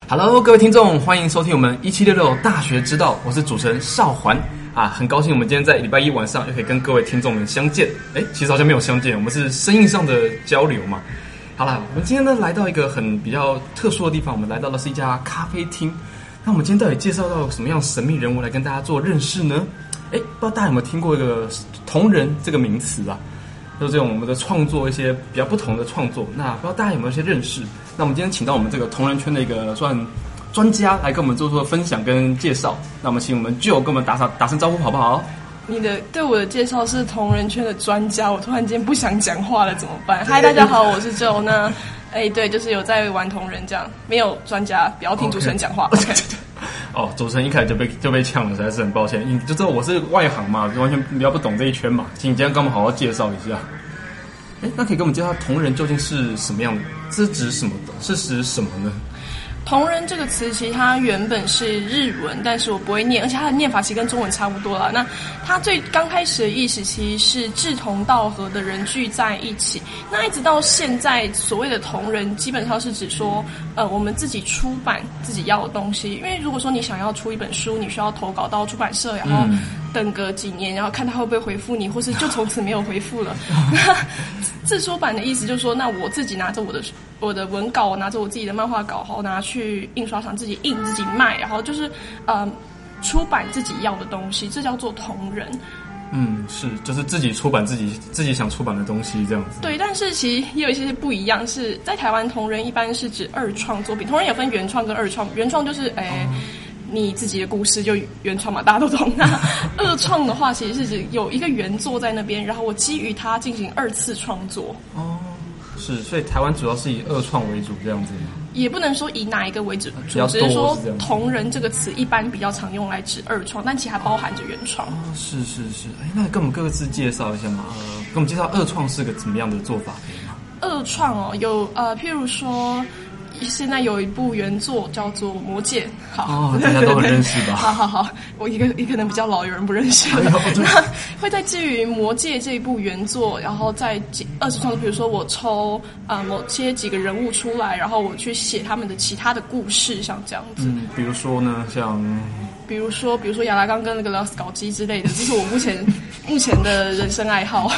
Hello， 各位听众，欢迎收听我们1766大学之道，我是主持人邵环啊，很高兴我们今天在礼拜一晚上又可以跟各位听众们相见。其实好像没有相见，我们是声音上的交流嘛。好啦，我们今天呢来到一个比较特殊的地方，我们来到的是一家咖啡厅。那我们今天到底介绍到什么样神秘人物来跟大家做认识呢？不知道大家有没有听过一个同人这个名词啊？就是这种我们的创作一些比较不同的创作，那不知道大家有没有一些认识？那我们今天请到我们这个同人圈的一个算专家来跟我们做分享跟介绍。那我们请我们 Joe 跟我们打声招呼好不好？ 你的对我的介绍是同人圈的专家，我突然间不想讲话了，怎么办？嗨，大家好，我是 Joe。那对，就是有在玩同人这样，没有专家，不要听主持人讲话。 哦，主持人一开始就被呛了，实在是很抱歉。你就知道我是外行嘛，完全比较不懂这一圈嘛，请你今天跟我们好好介绍一下。那可以跟我们介绍同人究竟是什么样的？是指什么的？是指什么呢？ 同人这个词其实它原本是日文，但是我不会念，而且它的念法其实跟中文差不多啦。那它最刚开始的意思其实是志同道合的人聚在一起。那一直到现在，所谓的同人基本上是指说，我们自己出版自己要的东西。因为如果说你想要出一本书，你需要投稿到出版社，然后等个几年，然后看他会不会回复你，或是就从此没有回复了。那自出版的意思就是说，那我自己拿着我的文稿，我拿着我自己的漫画稿，然后拿去印刷厂自己印自己卖，然后就是出版自己要的东西，这叫做同人。 就是自己出版自己想出版的东西这样子。对， 但是其实也有一些不一样，是在台湾同人一般是指二创作品，同人也分原创跟二创，原创就是你自己的故事就原创嘛，大家都懂。那二创的话，其实是指有一个原作在那边，然后我基于它进行二次创作。 是，所以台湾主要是以二创为主这样子吗？ 也不能说以哪一个为主，只是说同人这个词一般比较常用来指二创，但其实还包含着原创。是。 那跟我们各自介绍一下嘛，跟我们介绍二创是个怎么样的做法可以吗？ 二创有譬如说。现在有一部原作叫做《魔戒》，好， 大家都很认识吧？ 好，我一个可能比较老，有人不认识。那会在基于《魔戒》这一部原作，然后在二次创作，比如说我抽某些几个人物出来，然后我去写他们的其他的故事，像这样子。 比如说呢， 比如说亚拉冈跟那个拉斯搞基之类的，这是我目前的人生爱好。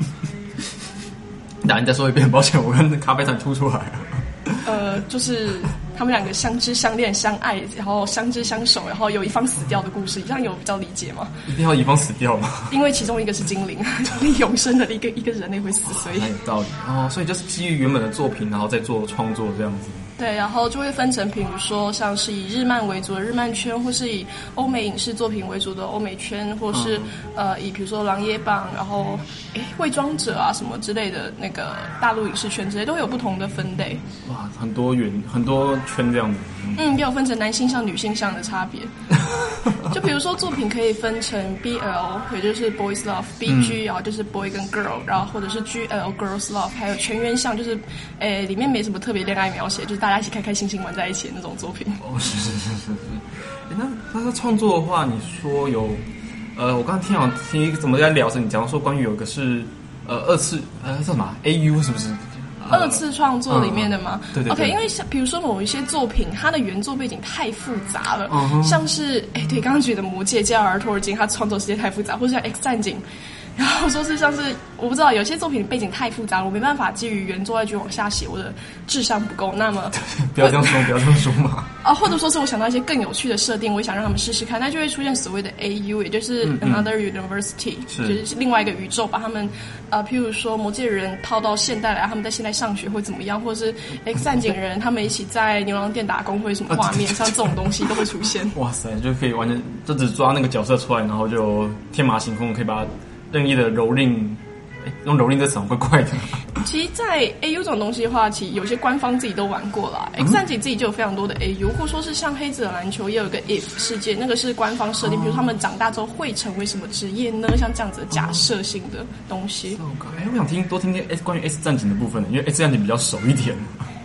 那你再说一遍，抱歉，我跟咖啡团突出来了。 就是他们两个相知相恋相爱，然后相知相守，然后有一方死掉的故事，这样有比较理解吗？一定要一方死掉吗？ 因为其中一个是精灵，永生的一个人类会死，所以很有道理所以就是基于原本的作品，然后再做创作这样子。 对，然后就会分成，比如说像是以日漫为主的日漫圈，或是以欧美影视作品为主的欧美圈，或是以比如说狼野榜，然后伪装者啊什么之类的那个大陆影视圈之类，都会有不同的分类。 哇，很多圈这样子。 也有分成男性向、女性向的差别。就比如说作品可以分成 BL， 也就是 Boys Love，BG 然后就是 Boy 跟 Girl， 然后或者是 GL Girls Love， 还有全员向，就是里面没什么特别恋爱描写，就是大家一起开开心心玩在一起的那种作品。 是。那他创作的话，你说有我刚刚听一个怎么在聊着，你讲说关于有一个是二次叫什么 AU 是不是？ 二次创作里面的吗？ 对。 OK， 因为比如说某一些作品，它的原作背景太复杂了，像是对刚刚举的《魔戒》加尔托尔金，它创作时间太复杂，或者像《X 战警》。然后说是像是我不知道，有些作品背景太复杂了，我没办法基于原作再去往下写，我的智商不够。那么不要这样说嘛。 或者说是我想到一些更有趣的设定，我也想让他们试试看，那就会出现所谓的 AU， 也就是 Another University，就是另外一个宇宙，把他们譬如说魔戒人套到现代来，他们在现代上学会怎么样，或者是 X 战警人他们一起在牛郎店打工会什么画面，像这种东西都会出现。 哇塞，就可以完全就只抓那个角色出来，然后就天马行空，可以把它任意的蹂躏，用蹂躏这词怪怪的。 其实，在 AU 这种东西的话，其实有些官方自己都玩过啦。X 战警自己就有非常多的 AU， 或者说是像黑子的篮球也有一个 If 世界，那个是官方设定，比如他们长大之后会成为什么职业呢？像这样子的假设性的东西。 我想多听关于 X 战警的部分，因为 X 战警比较熟一点。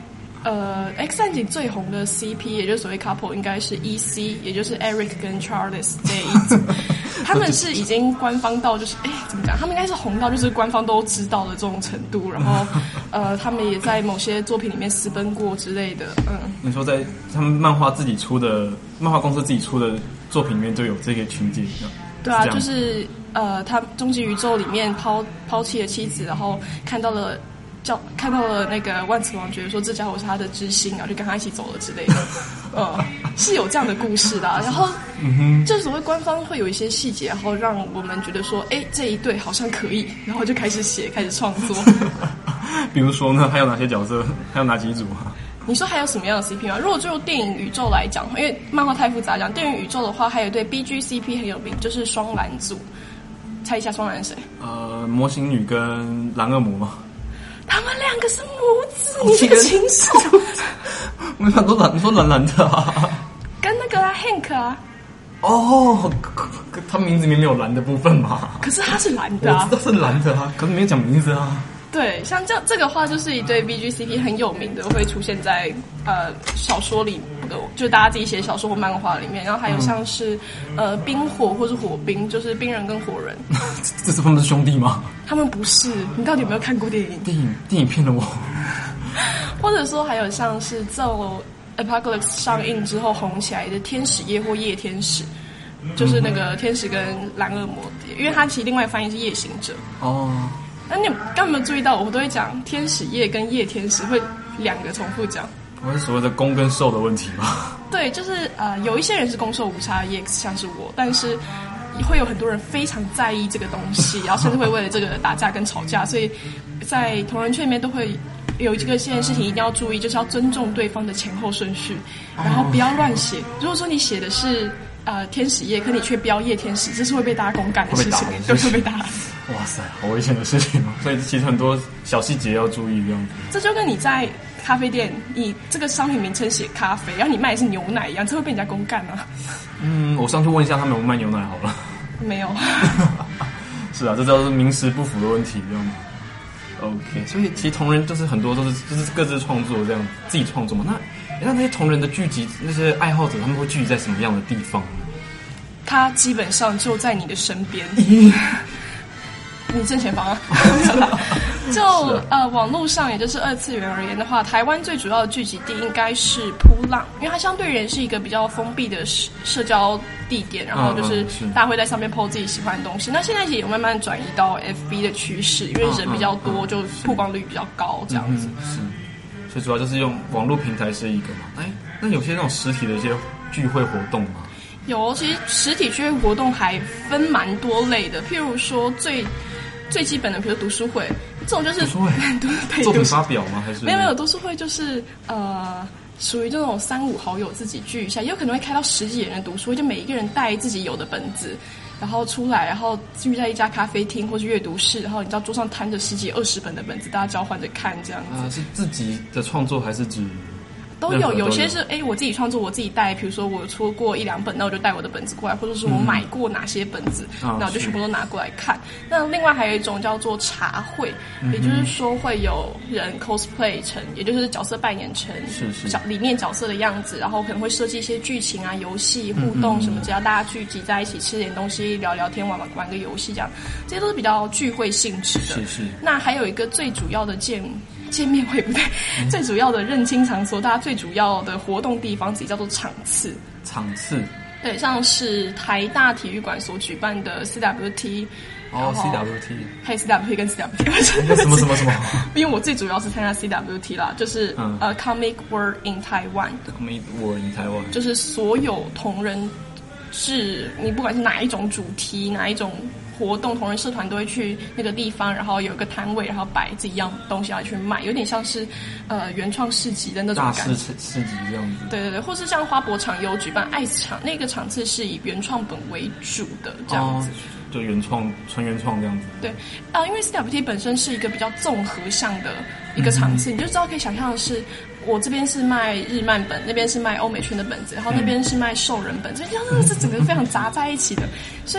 X 战警最红的 CP， 也就是所谓 couple， 应该是 EC， 也就是 Eric 跟 Charles 这一组。他们是已经官方到就是怎么讲？他们应该是红到就是官方都知道的这种程度。然后他们也在某些作品里面私奔过之类的。 你说在他们漫画公司自己出的作品里面就有这个情节？ 对啊，就是他终极宇宙里面抛弃了妻子，然后看到了那个万磁王，觉得说这家伙是他的知心，然后就跟他一起走了之类的。是有这样的故事的。然后就所谓官方会有一些细节，然后让我们觉得说这一对好像可以，然后就开始写开始创作。 比如说呢，还有哪些角色，还有哪几组啊？ 你说还有什么样的 CP 吗？如果就电影宇宙来讲，因为漫画太复杂，讲电影宇宙的话，还有一对 BG CP 很有名，就是双蓝组。猜一下双蓝是谁？ 魔形女跟蓝恶魔吗？ 他们两个是母子，你这个禽兽！ 我想说你说蓝蓝的啊， 跟那个Hank 啊。 他名字里面没有蓝的部分嘛？ 可是他是蓝的啊， 我知道是蓝的啊，可是没有讲名字啊。 对，像这个话就是一对 BGCP 很有名的，会出现在小说里，就大家自己写小说或漫画里面。然后还有像是冰火或是火冰，就是冰人跟火人。 这是他们是兄弟吗？ 他们不是。你到底有没有看过电影？ 电影骗了我。 或者说还有像是咒 Apocalypse 上映之后红起来的天使夜或夜天使，就是那个天使跟蓝恶魔，因为它其实另外翻译是夜行者。那你刚有没有注意到，我都会讲天使夜跟夜天使会两个重复讲？ 我是所谓的攻跟受的问题吧？ 对，就是有一些人是攻受无差 EX， 像是我，但是会有很多人非常在意这个东西，然后甚至会为了这个打架跟吵架，所以在同人圈里面都会有这件事情一定要注意，就是要尊重对方的前后顺序，然后不要乱写。如果说你写的是天使夜，可你却标夜天使，这是会被大家公干的事情，对，会被打。 哇塞，好危险的事情哦！所以其实很多小细节要注意，这样子。 这就跟你在咖啡店，你这个商品名称写咖啡，然后你卖的是牛奶一样，这会被人家公干啊。 我上去问一下他们有没有卖牛奶好了。 没有。 是啊，这都是名实不符的问题，这样子。OK， 所以其实同人就是很多都是就是各自创作这样，自己创作嘛。那些同人的聚集，那些爱好者他们会聚集在什么样的地方呢？ 他基本上就在你的身边。你正前方啊。就网络上也就是2次元而言的话，台湾最主要的聚集地应该是噗浪，因为它相对而言是一个比较封闭的社交地点，然后就是大家会在上面 po 自己喜欢的东西。那现在也有慢慢转移到 FB 的趋势，因为人比较多，就曝光率比较高这样子。 是，所以主要就是用网络平台是一个嘛。那有些那种实体的一些聚会活动吗？有， 其实实体聚会活动还分蛮多类的，譬如说最基本的，比如读书会，这种就是读书会作品发表吗？还是没有读书会就是属于这种3-5好友自己聚一下，也有可能会开到10几人的读书会，就每一个人带自己有的本子，然后出来，然后聚在一家咖啡厅或是阅读室，然后你知道桌上摊着10几20本的本子，大家交换着看这样子。 是自己的创作还是指？ 都有，有些是我自己创作，我自己带，比如说我出过1-2本，那我就带我的本子过来，或者是我买过哪些本子，那我就全部都拿过来看。那另外还有一种叫做茶会，也就是说会有人 cosplay 成，也就是角色扮演成里面角色的样子，然后可能会设计一些剧情啊、游戏互动什么，只要大家聚集在一起吃点东西、聊聊天、玩个游戏这样，这些都是比较聚会性质的。是。那还有一个最主要的见面会不对，最主要的认亲场所，大家最主要的活动地方自己叫做场次。对，像是台大体育馆所举办的 CWT。 CWT。 还有 CWT 跟 CWT。 什么？ 因为我最主要是参加 CWT 啦，就是Comic World in Taiwan。Comic World in Taiwan。 就是所有同人志，你不管是哪一种主题，哪一种活动，同人社团都会去那个地方，然后有一个摊位，然后摆自己一样东西要去卖，有点像是原创市集的那种感觉，大市集这样子。 对，或是像花博场有举办爱斯场，那个场次是以原创本为主的这样子。 就纯原创这样子。 对因为 CWT 本身是一个比较综合向的一个场次，你就知道可以想象的是，我这边是卖日漫本，那边是卖欧美圈的本子，然后那边是卖兽人本，所以这整个是整个非常杂在一起的。所以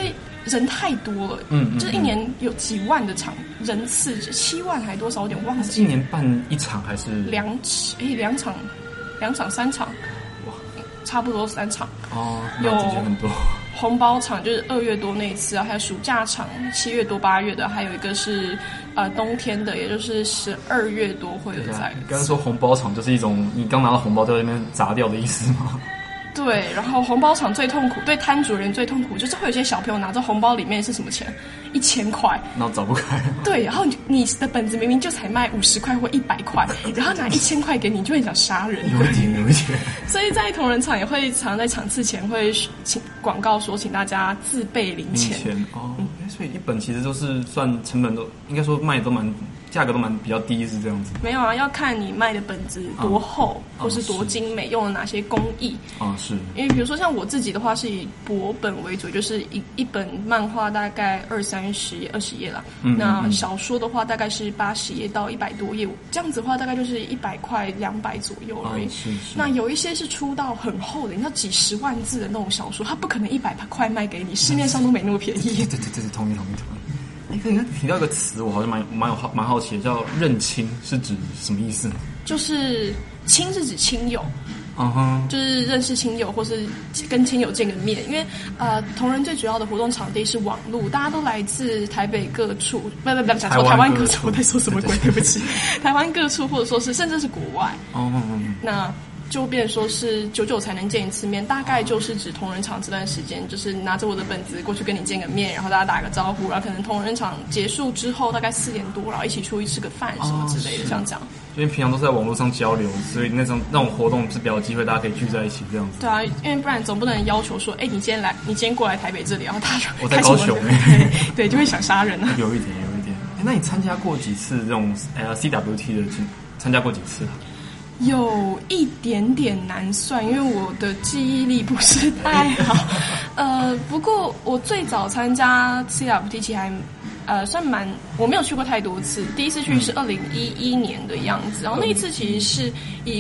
人太多了，就是一年有几万的人次，7万还多少，有点忘记。 一年办一场还是 2场、3场，哇，差不多3场。 哦， 有很多。 红包场就是2月多那一次啊，还有暑假场7月多8月的，还有一个是冬天的，也就是12月多会有在。 刚刚说红包场就是一种你刚拿到红包在那边砸掉的意思吗？ 对，然后红包场最痛苦，对摊主人最痛苦，就是会有些小朋友拿着红包里面是什么钱，1000块， 然后找不开。 对，然后你的本子明明就才卖50块或100块，然后拿1000块给你，就会想杀人。 有一点。 所以在同仁场也会常在场次前会请广告说，请大家自备零钱。 哦，所以一本其实都是算成本都应该说卖都价格都比较低，是这样子。 没有啊，要看你卖的本子多厚，或是多精美，用了哪些工艺。 是。 因为比如说像我自己的话，是以薄本为主，就是一本漫画大概20-30页、20页啦。那小说的话，大概是80页到100多页，这样子的话，大概就是100块、200左右而已。 是。 那有一些是出到很厚的，你知道几十万字的那种小说，它不可能100块卖给你，市面上都没那么便宜。 对，同意。你刚提到一个词，我好像蛮好奇的，叫认亲，是指什么意思呢？ 就是亲是指亲友。就是认识亲友或是跟亲友见个面，因为同仁最主要的活动场地是网路，大家都来自台北各处，不讲错，台湾各处，我在说什么鬼？对不起，台湾各处或者说是甚至是国外。那就变成说是久久才能见一次面，大概就是指同仁场这段时间，就是拿着我的本子过去跟你见个面，然后大家打个招呼，然后可能同仁场结束之后大概4点多，然后一起出去吃个饭什么之类的，这样讲。 因为平常都是在网络上交流，所以那种活动是比较有机会，大家可以聚在一起这样子。 对啊，因为不然总不能要求说，你今天过来台北这里，然后他我在高雄， 对，就会想杀人啊。 有一点。那你参加过几次这种CWT 的？参加过几次？ 有一点点难算，因为我的记忆力不是太好。不过我最早参加 CWT 其实还算我没有去过太多次，第一次去是2011年的样子，然后那一次其实是以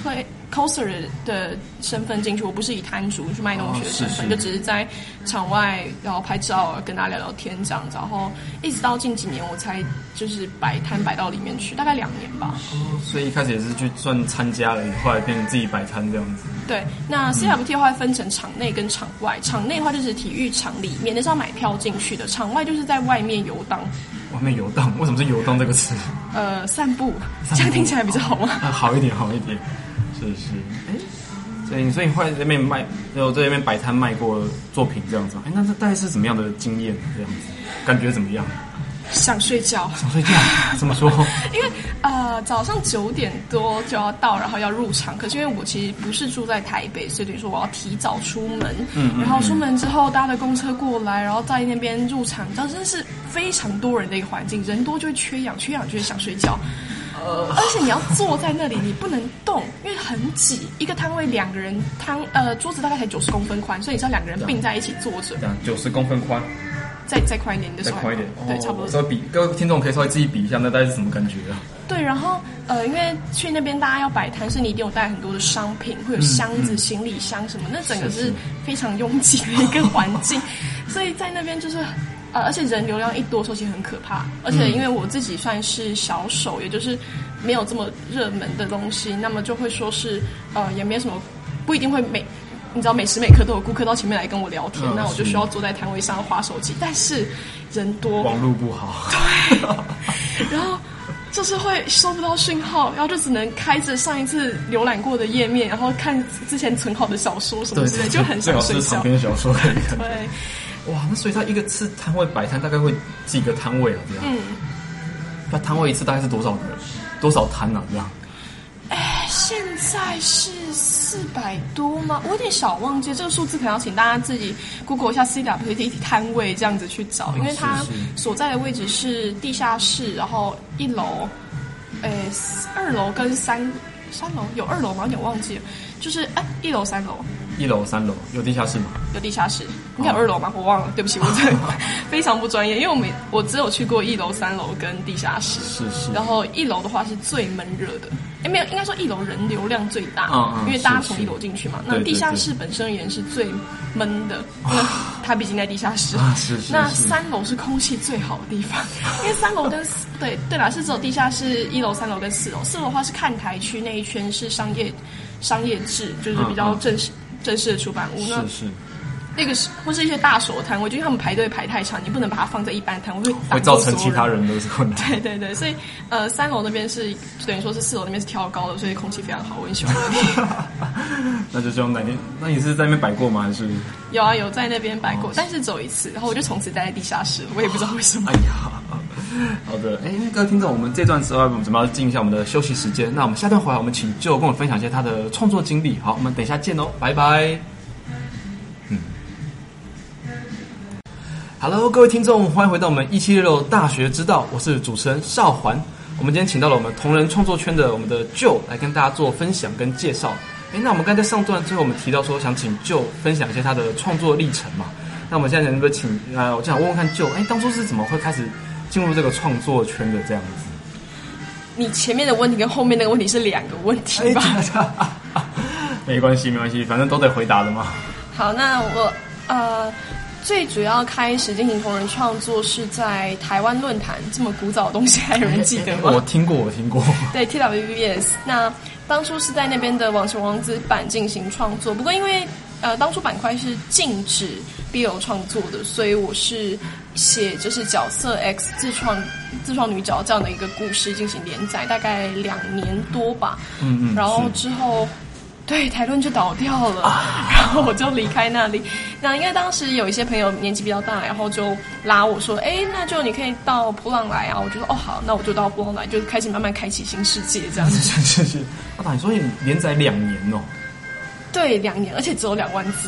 coser 的身份进去，我不是以摊主去卖东西的身份，就只是在场外然后拍照跟大家聊聊天这样子，然后一直到近几年我才就是摆摊摆到里面去，大概2年吧。 所以一开始也是去算参加了，后来变成自己摆摊这样子。 对，那 CWT 的话分成场内跟场外，场内的话就是体育场里面，那是要买票进去的，场外就是在外面游荡。 外面游荡，为什么是游荡这个词？ 散步，这样听起来比较好吗？ 好一点。是。所以你后来在那边在那边摆摊卖过作品这样子。那这大概是怎么样的经验？这样子感觉怎么样？ 想睡觉， 怎么说？ 因为早上9点多就要到，然后要入场。可是因为我其实不是住在台北，所以等于说我要提早出门。然后出门之后搭的公车过来，然后在那边入场，你知道真的是非常多人的一个环境，人多就会缺氧就会想睡觉。而且你要坐在那里，你不能动，因为很挤。一个摊位2个人桌子大概才90公分宽，所以你是要2个人并在一起坐着。 90公分宽。 再宽一点，再宽一点，对，差不多。 稍微比各位听众可以稍微自己比一下，那大概是什么感觉啊？ 对，然后因为去那边大家要摆摊，是你一定有带很多的商品，会有箱子、行李箱什么，那整个是非常拥挤的一个环境，所以在那边就是而且人流量一多，说起很可怕。而且因为我自己算是小手，也就是没有这么热门的东西，那么就会说是也没什么，不一定会你知道每时每刻都有顾客到前面来跟我聊天，那我就需要坐在摊位上滑手机，但是人多， 网路不好， 对，然后就是会收不到讯号，然后就只能开着上一次浏览过的页面，然后看之前存好的小说什么之类，就很想睡觉。最好是长篇小说可以看。 对， 哇，那所以他一个次摊位摆摊大概会几个摊位啊？这样，那摊位一次大概是多少摊啊？这样？ 现在是400多吗？我有点小忘记这个数字，可能要请大家自己 Google 一下 CWT 摊位这样子去找，因为它所在的位置是地下室，然后1楼、2楼跟3楼，有2楼吗？有点忘记了，就是1楼、3楼。 1楼、3楼有地下室吗？ 有地下室，应该有2楼吗？我忘了，对不起，我真的非常不专业，因为我只有去过1楼、3楼跟地下室。 是。 然后1楼的话是最闷热的，没有，应该说1楼人流量最大，因为大家从1楼进去嘛。那地下室本身而言是最闷的，因为它毕竟在地下室。 是。 那3楼是空气最好的地方，因为3楼跟对啦，是只有地下室1楼、3楼跟4楼。4楼的话是看台区那一圈是商业制，就是比较正式的出版物。 是。 那个是或是一些大手摊位，就是他们排队排太长，你不能把它放在一般摊位， 会造成其他人的困难。 对，所以3楼那边是等于说是4楼那边是挑高的，所以空气非常好，我很喜欢那边。 那就希望哪天，那你是在那边摆过吗？还是有在那边摆过，但是只有一次，然后我就从此待在地下室，我也不知道为什么。 哎呀，好的，各位听众，我们这段时候我们准备要进一下我们的休息时间，那我们下段回来，我们请就跟我分享一些他的创作经历。好，我们等一下见哦，拜拜。Hello， 各位听众，欢迎回到我们1766大学之道，我是主持人邵环。我们今天请到了我们同人创作圈的我们的 Joe 来跟大家做分享跟介绍。那我们刚才在上段最后我们提到说想请 Joe 分享一些他的创作历程嘛。那我们现在能不能请我就想问问看 Joe， 当初是怎么会开始进入这个创作圈的这样子？ 你前面的问题跟后面那个问题是2个问题吧？ 没关系，反正都得回答的嘛。好， 那我最主要开始进行同人创作是在台湾论坛，这么古早的东西还有人记得吗？ 我听过。 对 TWBS， 那当初是在那边的网球王子版进行创作，不过因为当初板块是禁止 BL 创作的，所以我是写就是角色 X 自创女角这样的一个故事进行连载，大概2年多吧。然后之后。对，台论就倒掉了，然后我就离开那里。那因为当时有一些朋友年纪比较大，然后就拉我说：“那就你可以到波浪来啊。”我就说：“好，那我就到波浪来，就开始慢慢开启新世界这样子。” 是。你说你连载2年哦？ 对，2年，而且只有2万字。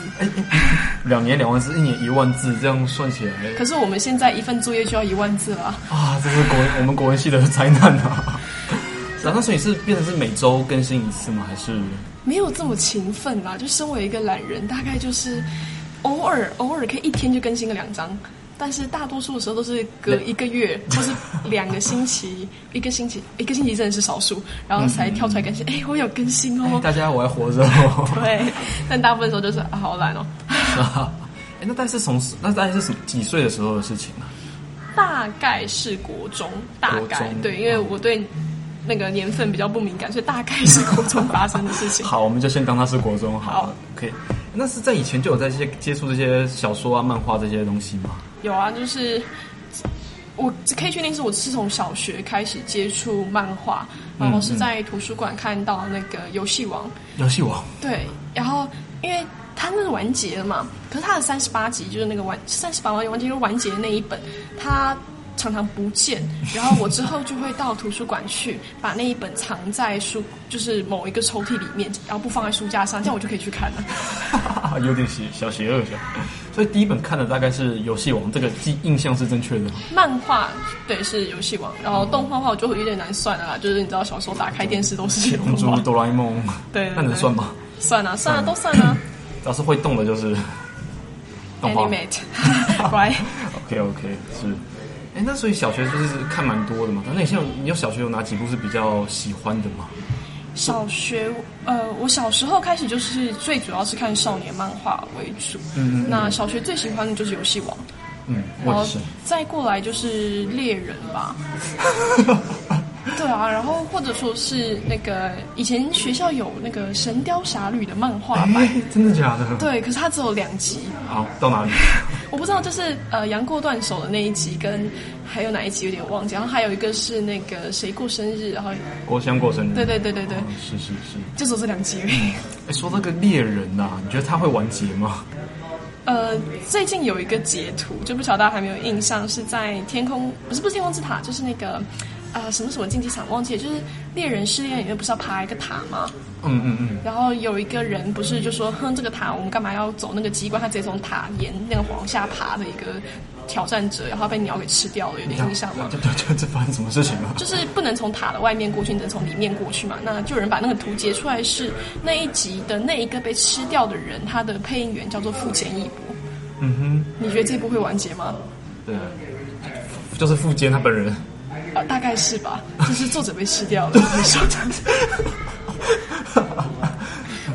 2年2万字，1年1万字，这样算起来。 可是我们现在一份作业就要1万字了这是我们国文系的灾难啊！那所以是变成是每周更新1次吗？还是？ 没有这么勤奋啦，就身为一个懒人，大概就是偶尔可以1天就更新个2章，但是大多数的时候都是隔1个月或是2个星期，一个星期真的是少数，然后才跳出来更新。我有更新哦， 大家我还活着哦。 对，但大部分时候就是好懒哦。 那大概是几岁的时候的事情啊？ 大概是国中，对，因为我对那个年份比较不敏感，所以大概是国中发生的事情。 好，我们就先当它是国中好了。OK， 那是在以前就有在接触这些小说啊、漫画这些东西吗？有啊，就是我可以确定是我是从小学开始接触漫画，然后是在图书馆看到那个游戏王。对，然后因为它那个完结了嘛，可是它的38集就是那个38完结就是完结的那一本，它常常不见，然后我之后就会到图书馆去把那一本藏在就是某一个抽屉里面，然后不放在书架上，这样我就可以去看了。 有点小邪恶。所以第一本看的大概是游戏王，这个印象是正确的。 漫画对是游戏王，然后动画的话我就有点难算了啦，就是你知道小时候打开电视都是龙珠、哆啦 A 梦， 对， 那能算吗？ 算啊，都算啊。 只要是会动的就是动画。 Animate， 乖。 OK 是。那所以小学就是看蛮多的嘛。那你有小学有哪几部是比较喜欢的吗？ 小学我小时候开始就是最主要是看少年漫画为主。那小学最喜欢的就是游戏王。然后再过来就是猎人吧。对啊，然后或者说是那个以前学校有那个《神雕侠侣》的漫画版。 真的假的？ 对，可是它只有2集。 好，到哪里？ 我不知道，就是杨过断手的那一集，跟还有哪一集有点忘记，然后还有一个是那个谁过生日，然后郭襄过生日。 对， 是， 就只有这2集而已。 说那个猎人啊，你觉得他会完结吗？ 最近有一个截图，就不晓得大家还没有印象，是在天空，不是天空之塔，就是那个什么竞技场忘记了，就是猎人试炼里面不是要爬一个塔吗？然后有一个人不是就说，这个塔我们干嘛要走那个机关？他直接从塔沿那个往下爬的一个挑战者，然后被鸟给吃掉了，有点印象吗？ 这发生什么事情了？ 就是不能从塔的外面过去，只能从里面过去嘛。那就有人把那个图截出来，是那一集的那一个被吃掉的人，他的配音员叫做富坚义博。你觉得这部会完结吗？ 对，就是富坚他本人。 大概是吧，就是作者被吃掉了。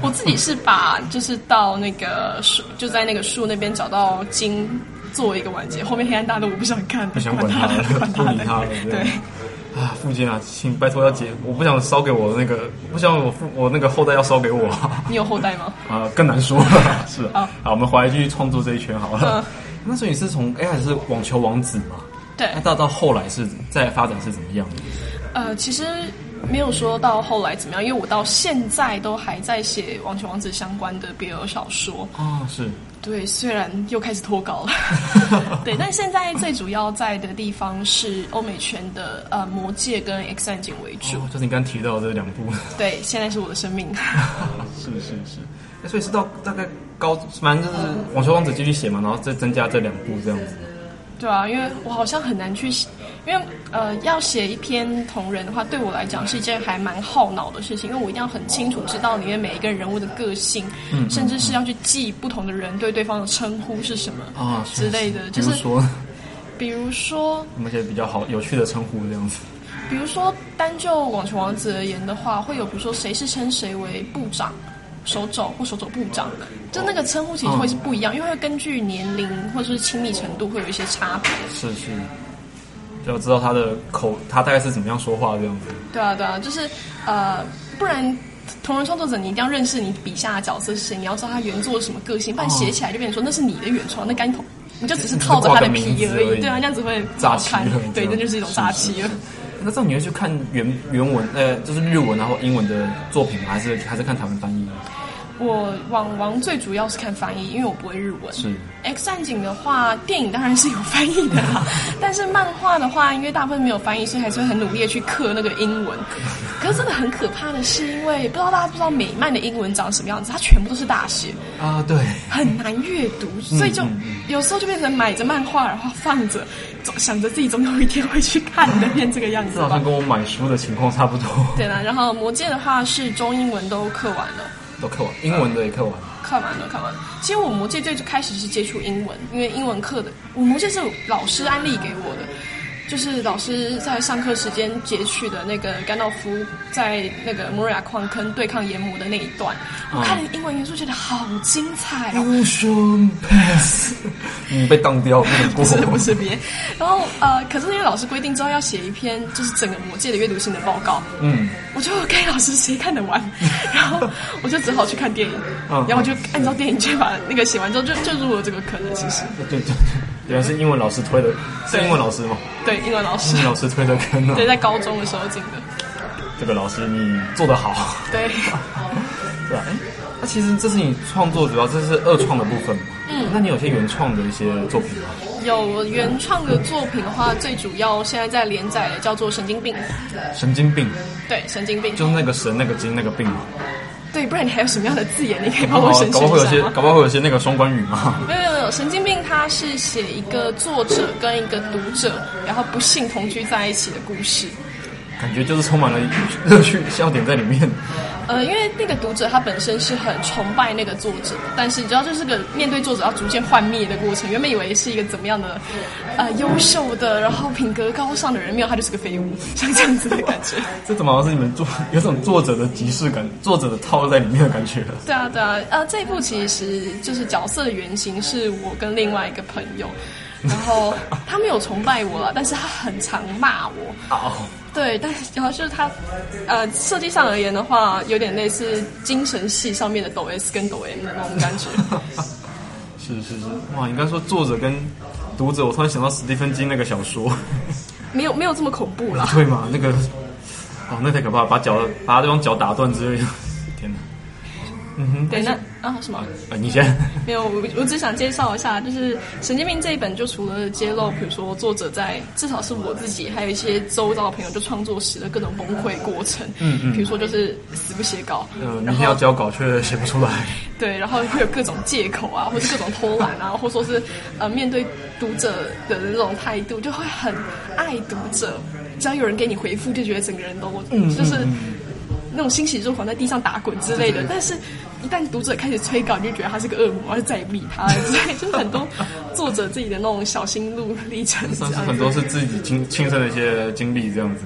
我自己是把就是到那个树，就在那个树那边找到金做一个完结，后面黑暗大陆我不想看， 不想管他了，不理他了， 对。 啊，父亲啊，请拜托要结，我不想烧给我那个，不想我那个后代要烧给我。 你有后代吗？ 更难说了。是好，我们回来继续创作这一圈好了。那所以你是从开始是网球王子嘛？ 对。 那到后来是在发展是怎么样的？其实没有说到后来怎么样，因为我到现在都还在写网球王子相关的 BL 小说。 是。 对，虽然又开始脱稿了，对，但现在最主要在的地方是欧美圈的魔戒跟 X 战警为主， 就是你刚提到的这两部。 对，现在是我的生命。 是，所以是到大概反正就是网球王子继续写嘛，然后再增加这两部这样子。 对啊，因为我好像很难去写，因为要写一篇同人的话，对我来讲是一件还蛮耗脑的事情，因为我一定要很清楚知道里面每一个人物的个性，甚至是要去记不同的人对对方的称呼是什么之类的，就是比如说我们一些比较好有趣的称呼这样子。 比如说单就网球王子而言的话，会有比如说谁是称谁为部长。手肘或手肘部长，就那个称呼其实会是不一样，因为会根据年龄或者是亲密程度会有一些差别。 是，就要知道他大概是怎么样说话这样子。 对啊，就是不然同人创作者你一定要认识你笔下的角色是谁，你要知道他原作是什么个性，不然写起来就变成说那是你的原创，那干你就只是套着他的皮而已。对啊，这样子会不好看。对，那就是一种诈欺了。 那这样你会去看原文，就是日文然后英文的作品吗？还是看台湾翻译？ 我网最主要是看翻译，因为我不会日文。 是 X 战警的话，电影当然是有翻译的啦，但是漫画的话，因为大部分没有翻译，所以还是会很努力的去刻那个英文。可是真的很可怕的是，因为不知道大家不知道美漫的英文长什么样子，它全部都是大写啊，对， 很难阅读，所以就有时候就变成买着漫画然后放着，想着自己总有一天会去看的，变这个样子吧。 这好像跟我买书的情况差不多。 对啦，然后魔戒的话是中英文都刻完了。 都刻完，英文的也刻完了。 看完了。其实我魔戒最开始是接触英文，因为英文课的，我魔戒是老师安利给我的，就是老师在上课时间截取的那个甘道夫在那个摩瑞亚矿坑对抗炎魔的那一段，我看了英文元素觉得好精彩哦。 Ocean Pass， 被当掉， 不是别。然后可是因为老师规定之后要写一篇就是整个魔戒的阅读性的报告，我就给老师谁看得完，然后我就只好去看电影，然后我就按照电影去把那个写完之后就入了这个坑了。其实对，原来是英文老师推的，是英文老师吗？ 对，英文老师。 英文老师推的坑啊。 对，在高中的时候进的。 这个老师你做得好。 对。 对啊，那其实这是你创作主要这是二创的部分嘛？那你有些原创的一些作品吗？ 有原创的作品的话，最主要现在在连载的叫做《神经病》。 神经病。对， 神经病。 就是那个神那个经那个病。 对，不然你还有什么样的字眼？你可以帮我审视一下吗？ 搞不好会有些那个双关语嘛。 没有，神经病它是写一个作者跟一个读者，然后不幸同居在一起的故事。 感觉就是充满了乐趣笑点在里面。 因为那个读者他本身是很崇拜那个作者，但是你知道，就是个面对作者要逐渐幻灭的过程。原本以为是一个怎么样的优秀的，然后品格高尚的人，没有，他就是个废物，像这样子的感觉。 这怎么好像是你们有种作者的即视感，作者的套在里面的感觉？ 对啊，这一部其实就是角色的原型是我跟另外一个朋友。然后他没有崇拜我了，但是他很常骂我。对，但然后就是他，设计上而言的话，有点类似精神系上面的抖 S 跟抖 M 的那种感觉。 是，哇！你刚说作者跟读者，我突然想到史蒂芬金那个小说。 没有这么恐怖啦。 对嘛？那个，那太可怕了，把他对方脚打断之类的。天哪！ 对，那什么？ 你先。 没有，我只想介绍一下，就是《神经病》这一本，就除了揭露，比如说作者在至少是我自己，还有一些周遭的朋友，就创作时的各种崩溃过程。比如说就是死不写稿， 明天要交稿却写不出来。 对，然后会有各种借口啊，或是各种偷懒啊，或说是面对读者的那种态度，就会很爱读者，只要有人给你回复，就觉得整个人都就是那种欣喜若狂在地上打滚之类的。但是一旦读者开始催稿，你就觉得他是个恶魔，就再也不理他了。所以就是很多作者自己的那种小心路历程， 算是很多是自己亲身的一些经历这样子吗？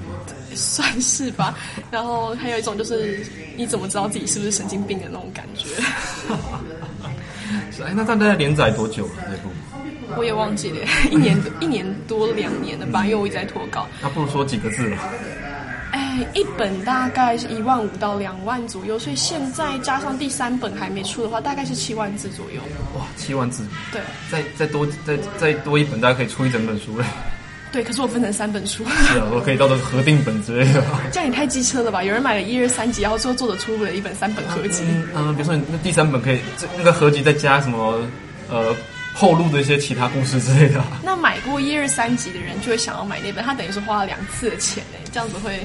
算是吧。然后还有一种就是你怎么知道自己是不是神经病的那种感觉。 那大概连载多久了这部？ 我也忘记了，一年多2年了吧，因为我一直在脱稿。 那不如说几个字了。 一本大概是15000到2万左右，所以现在加上第3本还没出的话，大概是7万字左右。 哇，7万字！ 对， 再多一本，大概可以出一整本书嘞。 对，可是我分成3本书。 是啊，我可以到这个核定本之类的。 这样也太机车了吧？有人买了1、2、3集，然后最后作者出了一本3本合集。 比如说你那第3本可以那个合集再加什么后录的一些其他故事之类的。 那买过1、2、3集的人就会想要买那本，他等于是花了2次的钱哎，这样子会。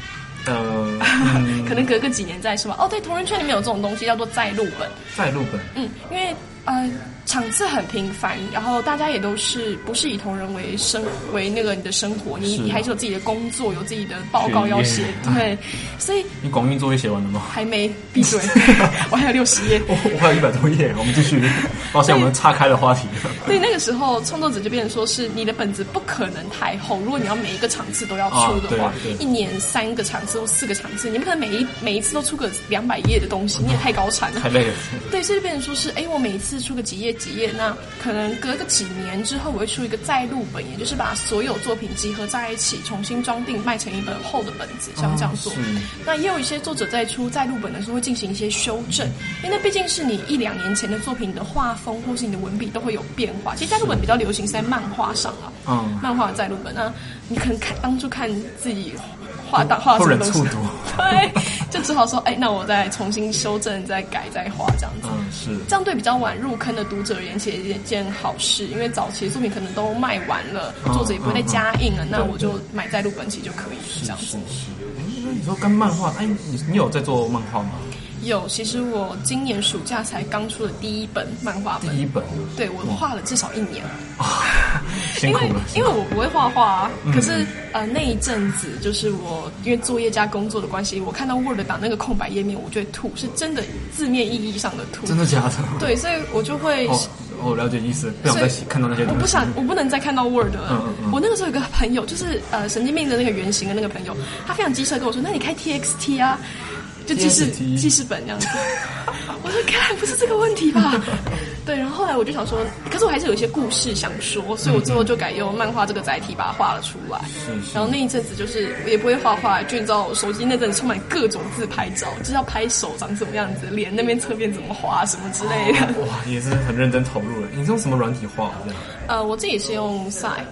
可能隔个几年再说吧。哦，对，同人圈里面有这种东西叫做再录本。 再录本。 因为场次很频繁，然后大家也都是不是以同人为那个你的生活，你还是有自己的工作，有自己的报告要写，对，所以你广运作业写完了吗？ 还没，闭嘴，我还有60页， 我还有100多页，我们继续。抱歉，我们岔开了话题。 对，那个时候创作者就变成说是你的本子不可能太厚，如果你要每一个场次都要出的话，一年3个场次或4个场次，你不可能每一次都出个200页的东西，你也太高产了， 太累了。 对，所以就变成说是，我每一次出个几页，那可能隔个几年之后，我会出一个再录本，也就是把所有作品集合在一起，重新装订，卖成一本厚的本子，像这样做。那也有一些作者在出再录本的时候会进行一些修正，因为那毕竟是你1、2年前的作品，你的画风或是你的文笔都会有变化。其实再录本比较流行是在漫画上啊，漫画的再录本，那你可能当初看自己画什么东西，对，就只好说，那我再重新修正、再改、再画这样子。 是这样对比较晚入坑的读者而言，其实是一件好事，因为早期的作品可能都卖完了，作者也不会再加印了，那我就买再录本其实就可以这样子。 你说跟漫画，你有在做漫画吗？ 有，其实我今年暑假才刚出的第1本漫画本。第 1本？ 对，我画了至少1年。 辛苦了。 因为我不会画画啊，可是那一阵子就是我因为作业加工作的关系，我看到 Word 档那个空白页面，我就会吐，是真的字面意义上的吐。 真的假的？ 对，所以我就会。 我了解意思，不想再看到那些东西。 我不能再看到 Word 了。我那个时候有个朋友，就是神经病的那个原型的那个朋友，他非常机车跟我说：“那你开 TXT 啊。”就记事本这样子，我说看不是这个问题吧？对，然后后来我就想说，可是我还是有一些故事想说，所以我最后就改用漫画这个载体把它画了出来。然后那一阵子就是我也不会画画，就你知道，手机那阵子充满各种自拍照，就是要拍手长什么样子，脸那边侧边怎么画什么之类的。 哇，也是很认真投入了。你是用什么软体画这样？ 我自己是用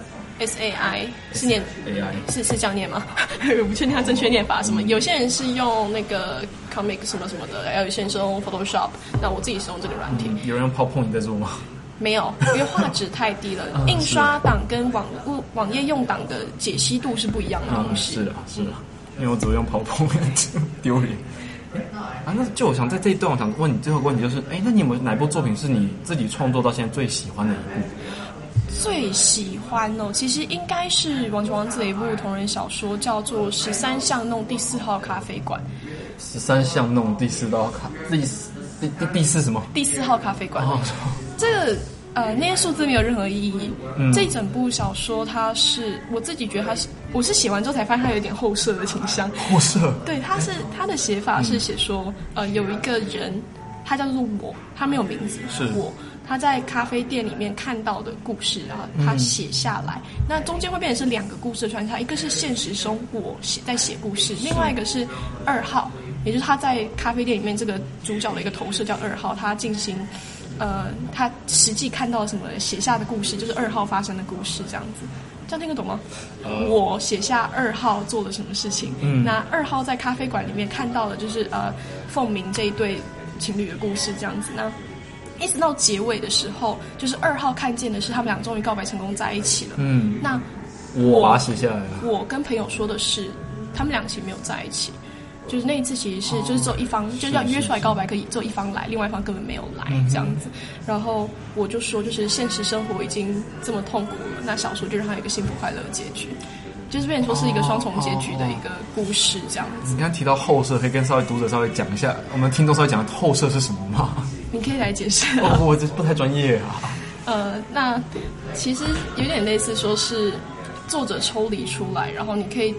SAI 是念 AI 是这样念吗？我不确定它正确念法什么。有些人是用那个 Comic 什么什么的，还有些人是用 Photoshop。那我自己是用这个软体。 有人用 PowerPoint 在做吗？没有，因为画质太低了。印刷档跟网页用档的解析度是不一样的东西。 是啊，因为我只会用 PowerPoint， 丢脸。那就我想在这一段，我想问你最后一个问题，就是那你有没有哪部作品是你自己创作到现在最喜欢的一部？ 最喜欢其实应该是王球王子的一部同人小说，叫做《13巷弄第4号咖啡馆》。 13巷弄第4号第4什么？ 第4号咖啡馆。这个那些数字没有任何意义。这整部小说它是我自己觉得我是写完之后才发现它有点后设的倾向。 后设？对， 它的写法是写说有一个人，他叫做我，他没有名字，是我。他在咖啡店里面看到的故事，然后他写下来。那中间会变成是2个故事的穿插，一个是现实中我在写故事，另外一个是2号，也就是他在咖啡店里面这个主角的一个投射叫2号，他进行他实际看到什么写下的故事，就是2号发生的故事这样子。这样听得懂吗？我写下2号做了什么事情，那2号在咖啡馆里面看到的就是凤鸣这一对情侣的故事这样子。那一直到结尾的时候，就是2号看见的是他们俩终于告白成功在一起了。那我把它写下来了。 我跟朋友说的是，他们俩其实没有在一起，就是那一次其实是就是只有一方就是要约出来告白，可以只有一方来，另外一方根本没有来这样子。然后我就说，就是现实生活已经这么痛苦了，那小说就让它有一个幸福快乐的结局。就是变成说是一个双重结局的一个故事这样子。 你刚刚提到后设，可以跟读者稍微讲一下，我们听众稍微讲后设是什么吗？ 你可以来解释。 我这不太专业啊。 那其实有点类似说是作者抽离出来，然后你可以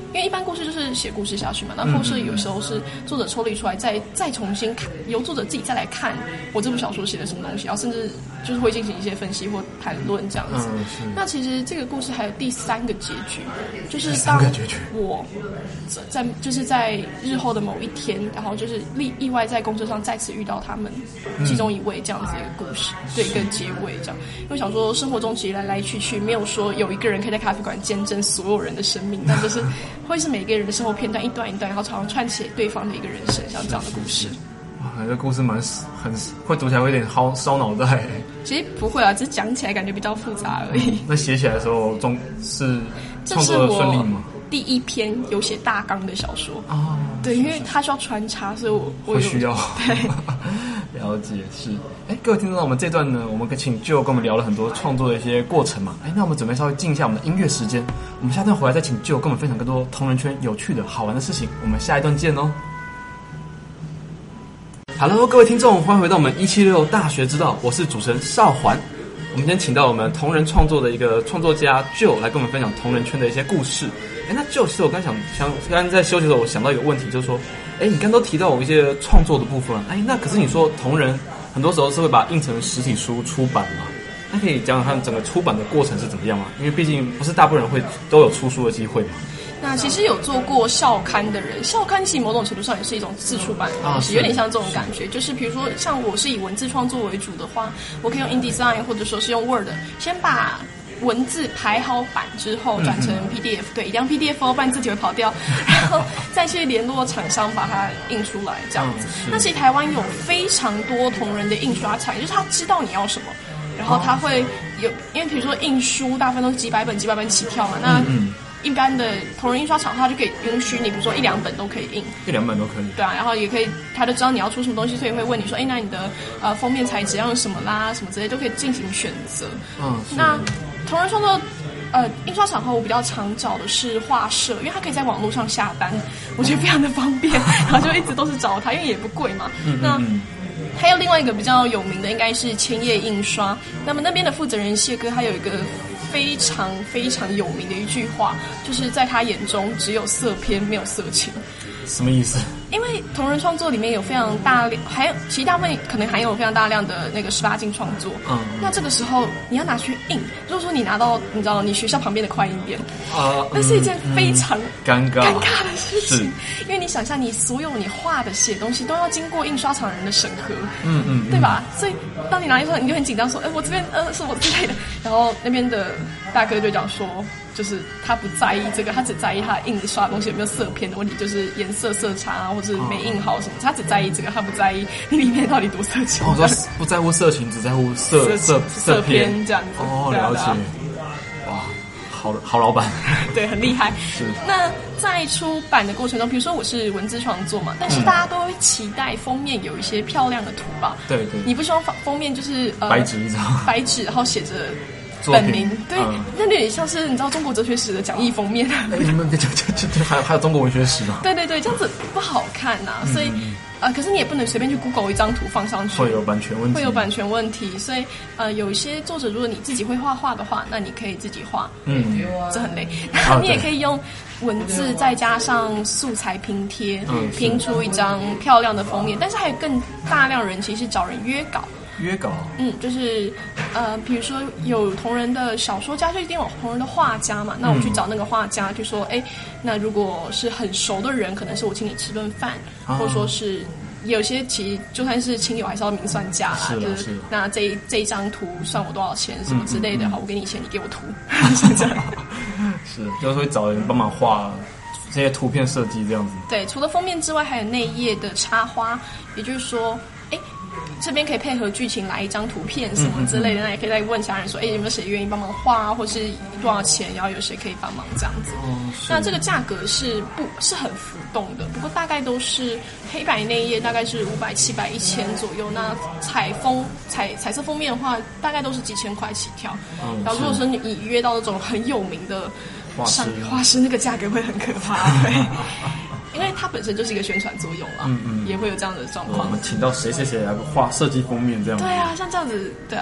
因为一般故事就是写故事下去嘛，那后设有时候是作者抽离出来，再重新看，由作者自己再来看我这部小说写的什么东西，然后甚至就是会进行一些分析或谈论这样子。那其实这个故事还有第3个结局，就是当我在日后的某一天，然后就是意外在公车上再次遇到他们其中一位这样子一个故事，对，一个结尾这样。因为想说生活中其实来来去去，没有说有一个人可以在咖啡馆见证所有人的生命，但就是会是每个人的生活片段一段一段，然后常常串起对方的一个人生，像这样的故事。 哇，这故事很会读起来会有点烧脑袋。 其实不会啊，只是讲起来感觉比较复杂而已。 那写起来的时候是创作的顺利吗？ 第1篇有写大纲的小说哦，对，因为它需要穿插，所以我需要对了解是。各位听众，我们这段呢，我们请Jill跟我们聊了很多创作的一些过程嘛。那我们准备稍微静一下我们的音乐时间，我们下段回来再请Jill跟我们分享更多同人圈有趣的好玩的事情。我们下一段见哦。Hello， 各位听众，欢迎回到我们176大学之道，我是主持人邵环。我们今天请到我们同人创作的一个创作家 Jill 来跟我们分享同人圈的一些故事。那 Jill， 其实我刚刚在休息的时候，我想到一个问题，就是说，你刚都提到我一些创作的部分，那可是你说同人很多时候是会把它印成实体书出版嘛？那可以讲讲看整个出版的过程是怎么样吗？因为毕竟不是大部分人都有出书的机会嘛。 那其实有做过校刊的人，校刊其实某种程度上也是一种自出版的东西，有点像这种感觉。就是比如说像我是以文字创作为主的话，我可以用 InDesign 或者说是用 Word， 先把文字排好版之后转成 PDF， 对，一定要 PDF 哦，不然字体会跑掉，然后再去联络厂商把它印出来这样子。那其实台湾有非常多同人的印刷产业，就是他知道你要什么，然后他会有，因为比如说印书大部分都是几百本起跳嘛，那一般的同人印刷厂，它就可以允许你，比如说1-2本都可以印 ，1-2本都可以。对啊，然后也可以，他就知道你要出什么东西，所以会问你说，那你的封面材质要用什么啦，什么之类都可以进行选择。那同人创作，印刷厂后我比较常找的是画社，因为它可以在网络上下单，我觉得非常的方便，然后就一直都是找它，因为也不贵嘛。那还有另外一个比较有名的应该是千叶印刷，那么那边的负责人谢哥，他有一个非常非常有名的一句话，就是在他眼中只有色篇没有色情。 什么意思？ 因为同人创作里面有非常大量，还有其他部分可能还有非常大量的那个18禁创作。那这个时候你要拿去印，如果说你拿到你知道你学校旁边的快印店，那是一件非常尴尬的事情，因为你想象你所有你画的写东西都要经过印刷厂人的审核，对吧？所以当你拿一出来，你就很紧张，说，我这边是我之类的，然后那边的大哥就讲说，就是他不在意这个，他只在意他印刷的东西有没有色偏的问题，就是颜色色差啊，或者没印好什么，他只在意这个，他不在意你里面到底多色情。 说不在乎色情，只在乎色偏这样子。 了解。哇，好老板。 对，很厉害。 是。 那在出版的过程中，比如说我是文字创作嘛，但是大家都会期待封面有一些漂亮的图吧？对。你不希望封面就是白纸一张， 白纸然后写着本名，对，那有点像是你知道中国哲学史的讲义封面。 你们还有中国文学史吗？ 对，这样子不好看呐，所以可是你也不能随便去 Google 一张图放上去， 会有版权问题， 所以有一些作者，如果你自己会画画的话，那你可以自己画，这很累。你也可以用文字再加上素材拼贴，拼出一张漂亮的封面。但是还有更大量人其实是找人约稿。就是比如说有同人的小说家，就一定有同人的画家嘛。那我去找那个画家，就说，那如果是很熟的人，可能是我请你吃顿饭，或者说是有些其实就算是亲友，还是要明算价啦。就是那这一张图算我多少钱，什么之类的。好，我给你钱，你给我图，是这样。 是，就是会找人帮忙画这些图片设计这样子。 对，除了封面之外，还有内页的插花，也就是说，这边可以配合剧情来一张图片什么之类的，那也可以再问其他人说，有没有谁愿意帮忙画啊，或是多少钱，然后有谁可以帮忙这样子。那这个价格是很浮动的，不过大概都是黑白内页大概是500、700、1000左右。那彩色封面的话，大概都是几千块起跳。然后如果说你约到那种很有名的画师，那个价格会很可怕。对。因为它本身就是一个宣传作用啦，也会有这样的状况。 我们请到谁来画设计封面这样。 对啊，像这样子，对啊。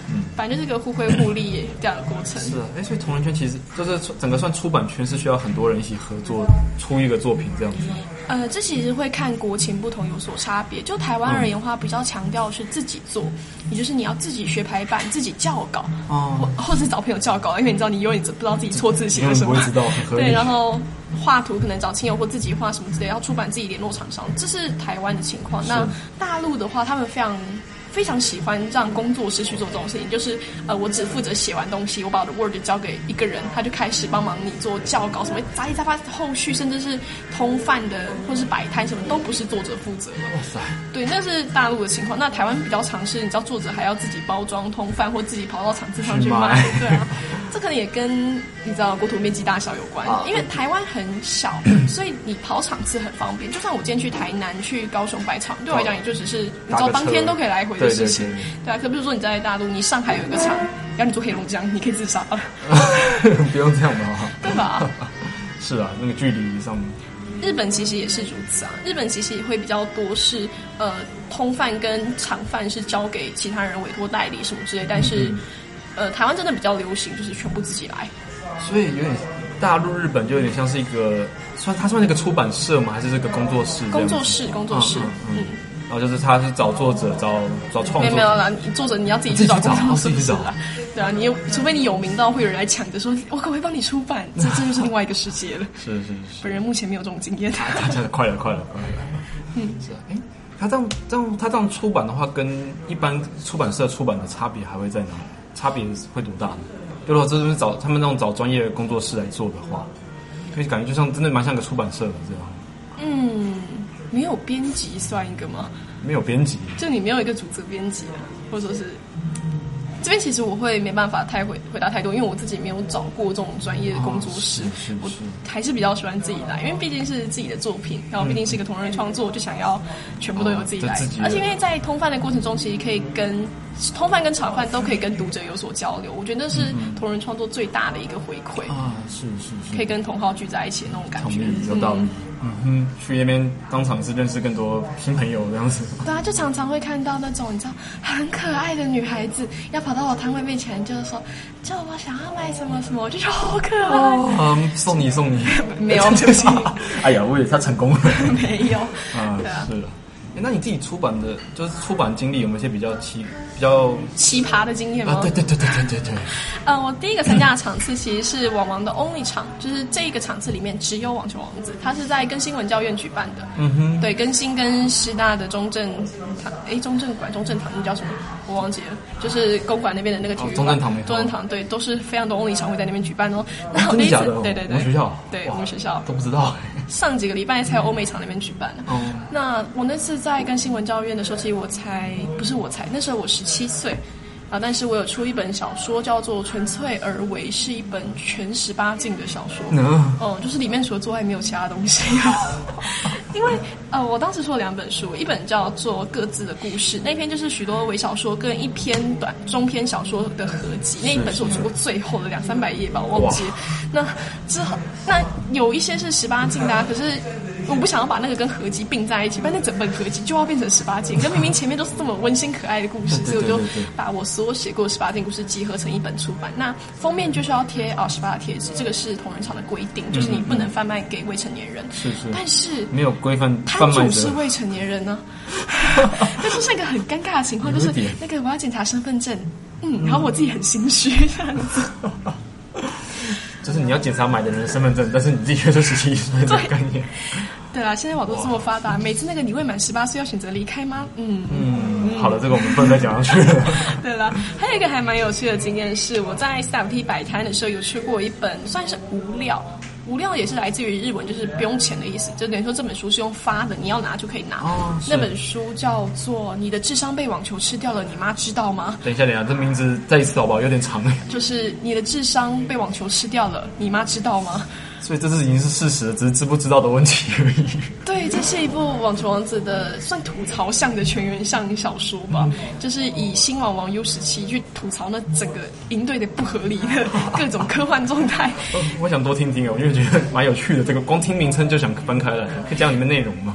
反正就是个互惠互利这样的过程。 是啊，所以同人圈其实就是整个算出版圈是需要很多人一起合作出一个作品这样子。 这其实会看国情不同有所差别。就台湾而言的话，比较强调是自己做，也就是你要自己学排版、自己校稿，或是找朋友校稿，因为你知道你永远不知道自己错字写了什么， 不会知道，很合理。 对，然后画图可能找亲友或自己画什么之类，要出版自己联络厂商，这是台湾的情况。那大陆的话，他们非常喜欢让工作室去做这种事情，就是我只负责写完东西，我把我的 Word 交给一个人，他就开始帮忙你做校稿，什么杂七杂八后续，甚至是通贩的或是摆摊什么都不是作者负责的。 哇塞， 对，那是大陆的情况。那台湾比较常是，你知道作者还要自己包装通贩，或自己跑到场子上去卖。对啊，这可能也跟你知道国土面积大小有关，因为台湾很小，所以你跑场次很方便。就算我今天去台南、去高雄摆场，对我来讲也就只是你知道当天都可以来回的事情。对啊，可比如说你在大陆，你上海有一个厂，要你做黑龙江，你可以自杀了。 不用这样吧？ 对吧？ 是啊，那个距离上面。 日本其实也是如此啊，日本其实也会比较多是通贩跟厂贩是交给其他人委托代理什么之类，但是台湾真的比较流行就是全部自己来。 所以有点大陆日本就有点像是一个它算一个出版社吗？还是这个工作室？工作室， 然后就是他是找作者、找创作， 没有啦，作者你要自己去找工作室， 自己找。 对啊，除非你有名到会有人来抢着说，我可不可以帮你出版？这就是另外一个世界了。 是。 本人目前没有这种经验。 快了。是啊，他这样出版的话，跟一般出版社出版的差别还会在哪里？差别会多大呢？如果这就是他们那种找专业的工作室来做的话，可以感觉就像真的蛮像个出版社的这样。 没有编辑算一个吗？ 没有编辑， 就你没有一个主责编辑，或者说是这边其实我会没办法太回答太多，因为我自己没有找过这种专业的工作室，我还是比较喜欢自己来，因为毕竟是自己的作品，然后毕竟是一个同人创作，我就想要全部都由自己来，而且因为在通贩的过程中，其实可以跟通贩跟厂贩都可以跟读者有所交流，我觉得是同人创作最大的一个回馈啊，是，可以跟同好聚在一起的那种感觉， 有道理。去那边当场是认识更多新朋友这样子。 对啊，就常常会看到那种你知道很可爱的女孩子要跑到我摊位面前，就是说，就我想要买什么什么，我就说好可爱。 送你， 没有，对不起。 哎呀，我以为他成功了。 没有。对啊， 是了。那你自己出版的，就是出版经历有没有一些比较奇葩的经验吗？ 对。 我第一个参加的场次其实是网王的 Only 场，就是这一个场次里面只有网球王子，它是在更新文教院举办的。对，更新跟师大的中正堂那叫什么？我忘记了，就是公馆那边的那个体育馆。中正堂对，都是非常多 Only 场会在那边举办哦。那我那一次，对， 我们学校， 对我们学校都不知道。 上几个礼拜才有欧美场那边举办的。那我那次在更新文教院的时候，其实那时候我17岁。但是我有出一本小说，叫做《纯粹而为》，是一本全18禁的小说。就是里面除了做爱没有其他东西。因为我当时出了2本书，一本叫做《各自的故事》，那篇就是许多微小说跟一篇中篇小说的合集，那一本是我出过最后的200-300页吧，我忘记了。那有一些是18禁的，可是我不想要把那个跟合集并在一起，不然那整本合集就要变成18禁。可明明前面都是这么温馨可爱的故事，所以我就把我所有写过的18禁故事集合成一本出版。那封面就是要贴18的贴纸，这个是同人场的规定，就是你不能贩卖给未成年人。是。但是没有规范摊主是未成年人呢，这就是一个很尴尬的情况，就是那个我要检查身份证，然后我自己很心虚这样子。 就是你要检查买的人的身份证，但是你自己却是17岁的概念。 对啊，现在网络这么发达，每次那个你未满18岁要选择离开吗？ 好了，这个我们不能再讲下去了。 对了，还有一个还蛮有趣的经验是，我在 CFT 摆摊的时候有去过一本算是无料也是来自于日文，就是不用钱的意思，就等于说这本书是用发的，你要拿就可以拿。那本书叫做《你的智商被网球吃掉了，你妈知道吗》？ 等一下，这名字再一次好不好？有点长。 就是你的智商被网球吃掉了，你妈知道吗？ 所以这已经是事实了，只是知不知道的问题而已。 对，这是一部网球王子的算吐槽向的全员向小说吧，就是以新网王 U17去吐槽那整个营队的不合理的各种科幻状态。我想多听听，我因为觉得蛮有趣的，这个光听名称就想翻开了，可以讲里面内容吗？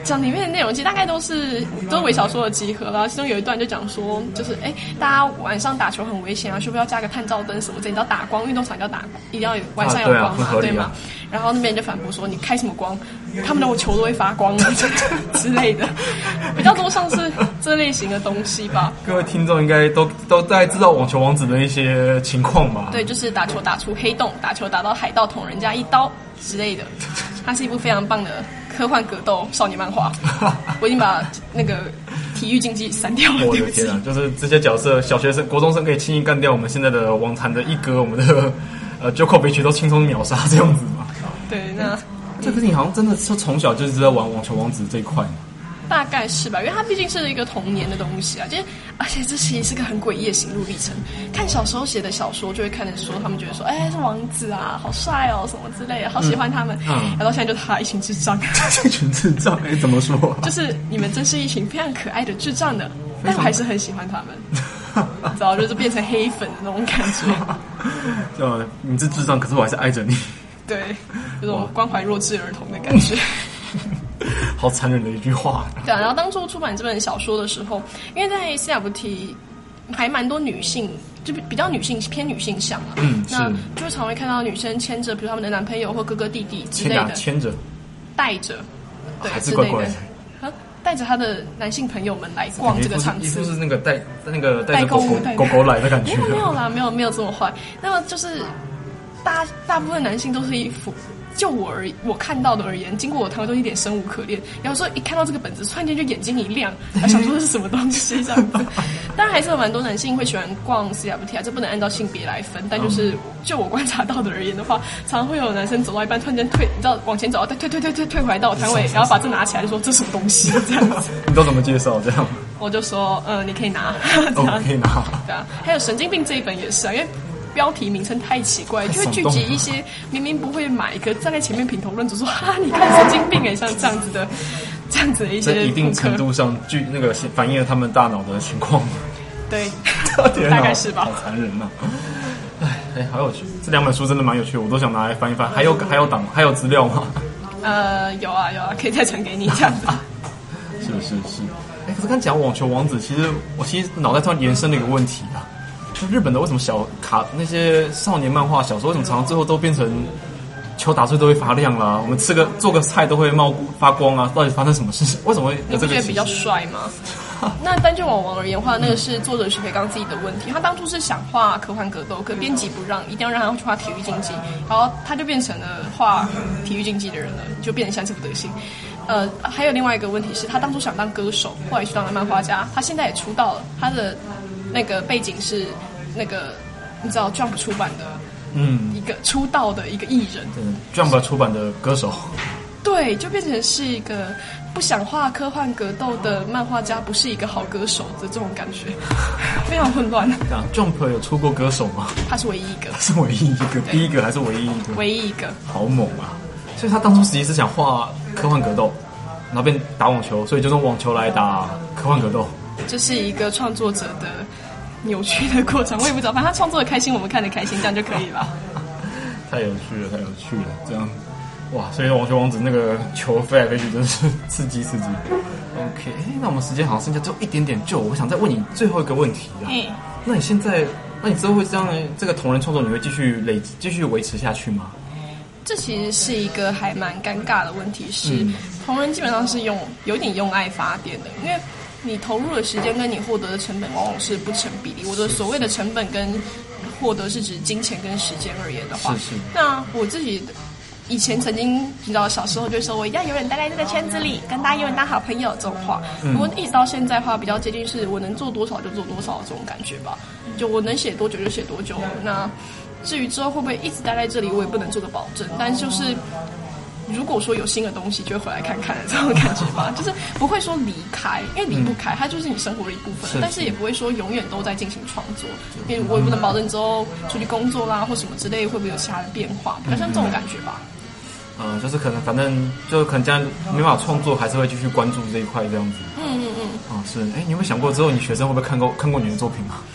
讲里面的内容，其实大概都是微小说的集合啦。其中有一段就讲说，就是大家晚上打球很危险啊，需不需要加个探照灯什么的？你知道打光，运动场要打，一定要晚上有光嘛，对吗？然后那边人就反驳说，你开什么光？他们的球都会发光啊之类的，比较多像是这类型的东西吧。 各位听众应该都大概知道网球王子的一些情况吧？ 对，就是打球打出黑洞，打球打到海盗捅人家一刀之类的。它是一部非常棒的科幻格斗少年漫画。我已经把那个体育竞技删掉了。 我的天啊！就是这些角色，小学生、国中生可以轻易干掉我们现在的网坛的一哥，我们的Djokovic都轻松秒杀这样子嘛？ 对，那这个你好像真的是从小就是在玩网球王子这一块。 大概是吧，因为它毕竟是一个童年的东西啊，就是而且这其实是个很诡异的心路历程。看小时候写的小说，就会看着说他们觉得说，是王子啊，好帅哦，什么之类的，好喜欢他们。然后现在就他一群智障， 一群智障，怎么说？ 就是你们真是一群非常可爱的智障的，但我还是很喜欢他们。然后就是变成黑粉的那种感觉。 你是智障，可是我还是爱着你。 对，这种关怀弱智儿童的感觉。 好残忍的一句话。 对啊，然后当初出版这本小说的时候，因为在 CFT 还蛮多女性，就比较偏女性向嘛。那就常会看到女生牵着，比如他们的男朋友或哥哥弟弟之类的， 牵着， 带着，对， 还是怪怪的。 带着他的男性朋友们来逛这个场次， 就是那个带着狗狗来的感觉。 没有啦，没有这么坏。那么就是大部分男性都是一副。就我看到的而言，经过我谈的都一点生无可恋。然后说一看到这个本子，突然间就眼睛一亮，想说这是什么东西这样子。当然还是有蛮多男性会喜欢逛 CFT 啊，这不能按照性别来分。但就是就我观察到的而言的话，常常会有男生走到一半突然间退，你知道往前走，退回来到我摊位，然后把这拿起来就说这什么东西这样子。 你都怎么介绍这样？ 我就说你可以拿， 可以拿。 对啊，还有神经病这一本也是啊，因为标题名称太奇怪，就会聚集一些明明不会买，可站在前面品头论足说你看神经病像这样子的一些， 在一定程度上反映了他们大脑的情况。 对，大概是吧。 好残忍啊！好有趣，这两本书真的蛮有趣的，我都想拿来翻一翻。还有资料吗？ 有啊，可以再传给你这样子。 是。可是刚讲网球王子，我其实脑袋突然延伸了一个问题啊。日本的为什么那些少年漫画小说为什么常常最后都变成球打出都会发亮啦？我们做个菜都会发光啊？到底发生什么事情？为什么会有这个？ 你不觉得比较帅吗？那单就网王而言的话，那个是作者徐培刚自己的问题。他当初是想画科幻格斗，可编辑不让，一定要让他去画体育竞技，然后他就变成了画体育竞技的人了，就变成像这副德行。还有另外一个问题是他当初想当歌手，后来去当了漫画家，他现在也出道了，他的那个背景是那个你知道 Jump 出版的，一个出道的一个艺人 ，Jump 出版的歌手， 对，就变成是一个不想画科幻格斗的漫画家，不是一个好歌手的这种感觉，非常混乱。 Jump 有出过歌手吗？ 他是唯一一个， 第一个还是唯一一个？ 唯一一个， 好猛啊！所以他当初实际是想画科幻格斗，然后变打网球，所以就用网球来打科幻格斗。 这是一个创作者的扭曲的过程，我也不知道，反正他创作的开心，我们看得开心，这样就可以了。太有趣了， 这样哇！所以网球王子那个球飞来飞去，真是刺激。OK， 那我们时间好像剩下只有一点点，我想再问你最后一个问题啊。那你之后会这样这个同人创作，你会继续维持下去吗？ 这其实是一个还蛮尴尬的问题，是同人基本上是有点用爱发电的，因为你投入的时间跟你获得的成本往往是不成比例。我的所谓的成本跟获得是指金钱跟时间而言的话，那我自己以前曾经你知道小时候就说我一定要永远待在这个圈子里，跟大家永远当好朋友这种话，不过一直到现在的话比较接近是我能做多少就做多少这种感觉吧，就我能写多久就写多久。那至于之后会不会一直待在这里，我也不能做个保证，但就是如果说有新的东西就会回来看看的这种感觉吧，就是不会说离开，因为离不开它就是你生活的一部分，但是也不会说永远都在进行创作，因为我也不能保证之后出去工作啦或什么之类会不会有其他的变化，比较像这种感觉吧。 就是可能反正就可能这样没办法创作，还是会继续关注这一块这样子。是。你有没有想过之后你学生会不会看过你的作品啊？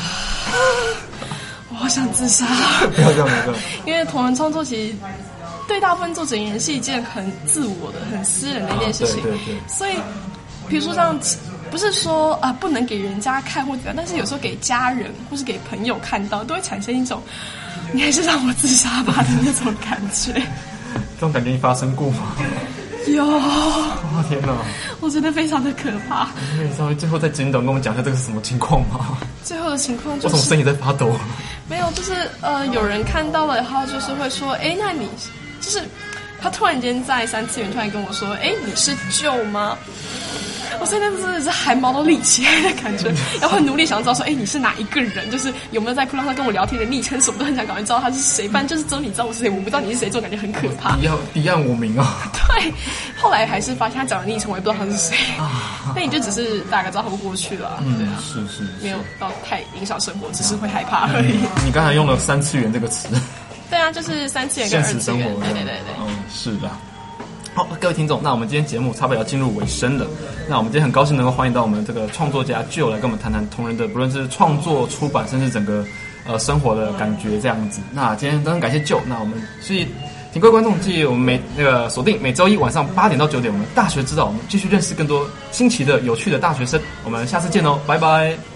我好想自杀。 不要这样， 因为同人创作其实对大部分作者而言是一件很自我的、很私人的一件事情。 对。 所以，比如说像不是说不能给人家看或怎样，但是有时候给家人或是给朋友看到，都会产生一种你还是让我自杀吧的那种感觉。 这种感觉你发生过吗？ 有。 天哪！ 我觉得非常的可怕。 你可以稍微最后再简短跟我们讲一下这个是什么情况吗？ 最后的情况就是， 我怎么声音在发抖？ 没有，就是有人看到了，然后就是会说，那你就是他突然间在3次元突然跟我说，你是Joe吗？我现在真的是汗毛都立起来的感觉，然后很努力想要知道说，你是哪一个人？就是有没有在扑浪上跟我聊天的昵称什么，都很想赶快知道他是谁。不然就是只有你知道我是谁，我不知道你是谁，这种感觉很可怕。 敌暗我明啊。 对，后来还是发现他讲的昵称，我也不知道他是谁。那你就只是大概知道他不过去了。对啊， 是， 没有到太影响生活，只是会害怕而已。 你刚才用了3次元这个词。 对啊，就是3次元跟2次元。 现实生活。 对。 是的。好，各位听众，那我们今天节目差不多要进入尾声了。那我们今天很高兴能够欢迎到我们这个创作家Joe来跟我们谈谈同人的，不论是创作、出版，甚至整个生活的感觉这样子。那今天非常感谢Joe，那我们所以请各位观众记得我们锁定每周一晚上8点到9点，我们大学之道，我们继续认识更多新奇的、有趣的大学生。我们下次见喽，拜拜。